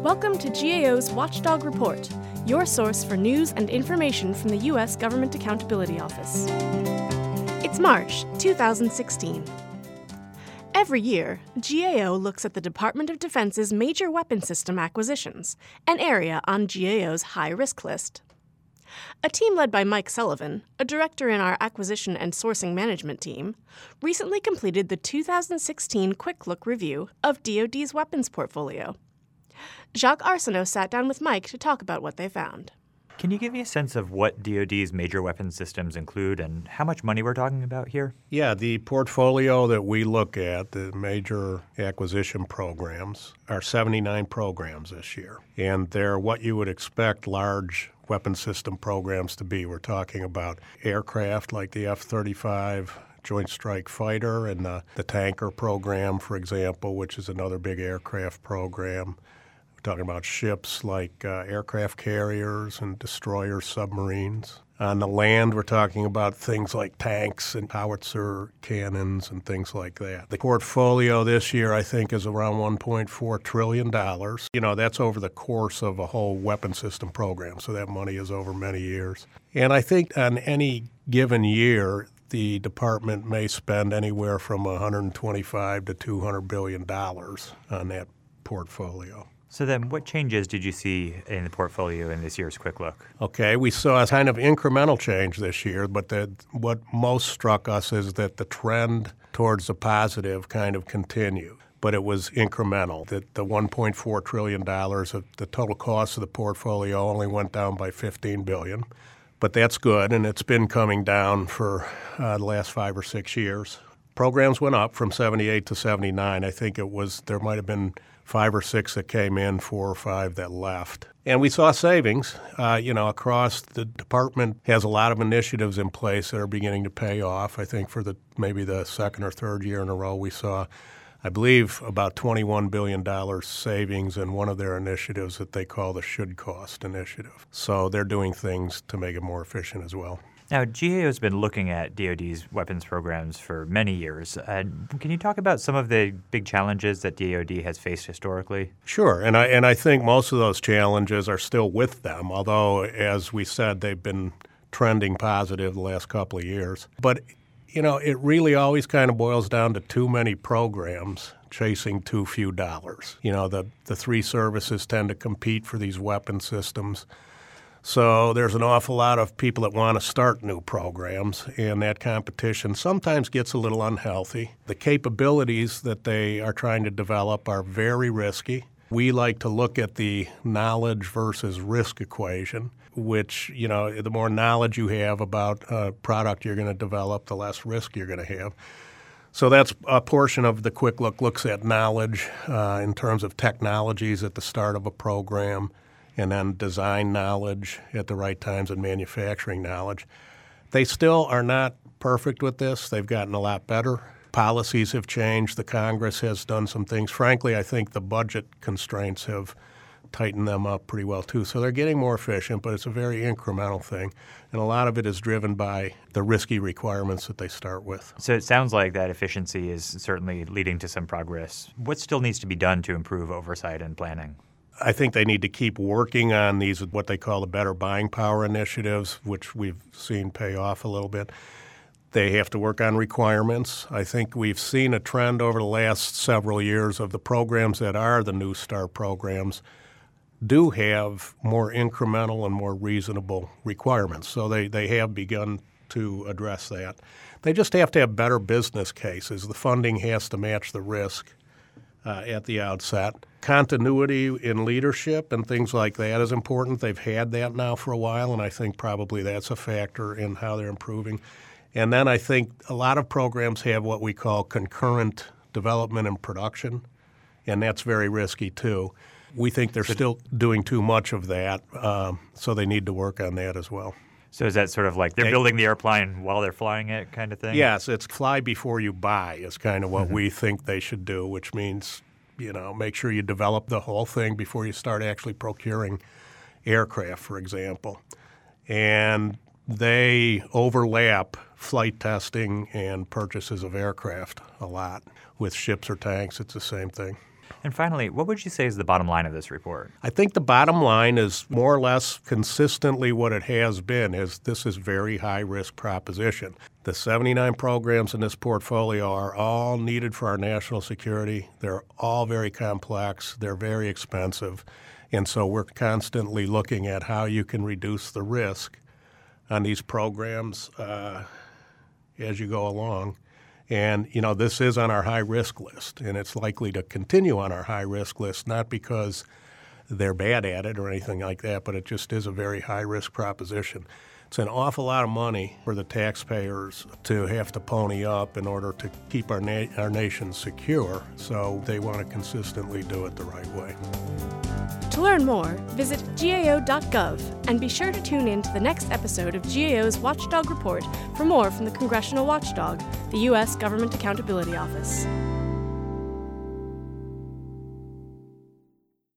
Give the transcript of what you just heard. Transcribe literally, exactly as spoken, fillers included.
Welcome to G A O's Watchdog Report, your source for news and information from the U S Government Accountability Office. It's March two thousand sixteen. Every year, G A O looks at the Department of Defense's major weapon system acquisitions, an area on G A O's high-risk list. A team led by Mike Sullivan, a director in our acquisition and sourcing management team, recently completed the two thousand sixteen Quick Look review of D O D's weapons portfolio. Jacques Arsenault sat down with Mike to talk about what they found. Can you give me a sense of what D O D's major weapons systems include and how much money we're talking about here? Yeah, the portfolio that we look at, the major acquisition programs, are seventy-nine programs this year. And they're what you would expect large weapon system programs to be. We're talking about aircraft like the F thirty-five, Joint Strike Fighter, and the, the tanker program, for example, which is another big aircraft program. We're talking about ships like uh, aircraft carriers and destroyer submarines. On the land, we're talking about things like tanks and howitzer cannons and things like that. The portfolio this year, I think, is around one point four trillion dollars. You know, that's over the course of a whole weapon system program, so that money is over many years. And I think on any given year, the department may spend anywhere from one hundred twenty-five to two hundred billion dollars on that portfolio. So then what changes did you see in the portfolio in this year's Quick Look? Okay, we saw a kind of incremental change this year, but the, what most struck us is that the trend towards the positive kind of continued, but it was incremental. That the one point four trillion dollars of the total cost of the portfolio only went down by fifteen billion dollars. But that's good, and it's been coming down for uh, the last five or six years. Programs went up from seventy-eight to seventy-nine. I think it was there might have been five or six that came in, four or five that left. And we saw savings, uh, you know, across the department has a lot of initiatives in place that are beginning to pay off. I think for the maybe the second or third year in a row, we saw, I believe, about twenty-one billion dollars savings in one of their initiatives that they call the Should Cost Initiative. So they're doing things to make it more efficient as well. Now, G A O has been looking at D O D's weapons programs for many years. Uh, can you talk about some of the big challenges that D O D has faced historically? Sure, and I and I think most of those challenges are still with them, although, as we said, they've been trending positive the last couple of years. But, you know, it really always kind of boils down to too many programs chasing too few dollars. You know, the, the three services tend to compete for these weapon systems. So there's an awful lot of people that want to start new programs, and that competition sometimes gets a little unhealthy. The capabilities that they are trying to develop are very risky. We like to look at the knowledge versus risk equation, which, you know, the more knowledge you have about a product you're going to develop, the less risk you're going to have. So that's a portion of the Quick Look looks at knowledge uh, in terms of technologies at the start of a program, and then design knowledge at the right times and manufacturing knowledge. They still are not perfect with this. They've gotten a lot better. Policies have changed. The Congress has done some things. Frankly, I think the budget constraints have tightened them up pretty well, too. So they're getting more efficient, but it's a very incremental thing. And a lot of it is driven by the risky requirements that they start with. So it sounds like that efficiency is certainly leading to some progress. What still needs to be done to improve oversight and planning? I think they need to keep working on these, what they call the better buying power initiatives, which we've seen pay off a little bit. They have to work on requirements. I think we've seen a trend over the last several years of the programs that are the New Start programs do have more incremental and more reasonable requirements. So they, they have begun to address that. They just have to have better business cases. The funding has to match the risk Uh, at the outset. Continuity in leadership and things like that is important. They've had that now for a while, and I think probably that's a factor in how they're improving. And then I think a lot of programs have what we call concurrent development and production, and that's very risky too. We think they're still doing too much of that, um, so they need to work on that as well. So is that sort of like they're They, building the airplane while they're flying it kind of thing? Yes, it's fly before you buy is kind of what Mm-hmm. we think they should do, which means, you know, make sure you develop the whole thing before you start actually procuring aircraft, for example. And they overlap flight testing and purchases of aircraft a lot. With ships or tanks, it's the same thing. And finally, what would you say is the bottom line of this report? I think the bottom line is more or less consistently what it has been, is this is very high-risk proposition. The seventy-nine programs in this portfolio are all needed for our national security. They're all very complex. They're very expensive. And so we're constantly looking at how you can reduce the risk on these programs uh, as you go along. And, you know, this is on our high-risk list, and it's likely to continue on our high-risk list, not because they're bad at it or anything like that, but it just is a very high-risk proposition. It's an awful lot of money for the taxpayers to have to pony up in order to keep our, na- our nation secure, so they want to consistently do it the right way. To learn more, visit G A O dot gov and be sure to tune in to the next episode of G A O's Watchdog Report for more from the Congressional Watchdog, the U S Government Accountability Office.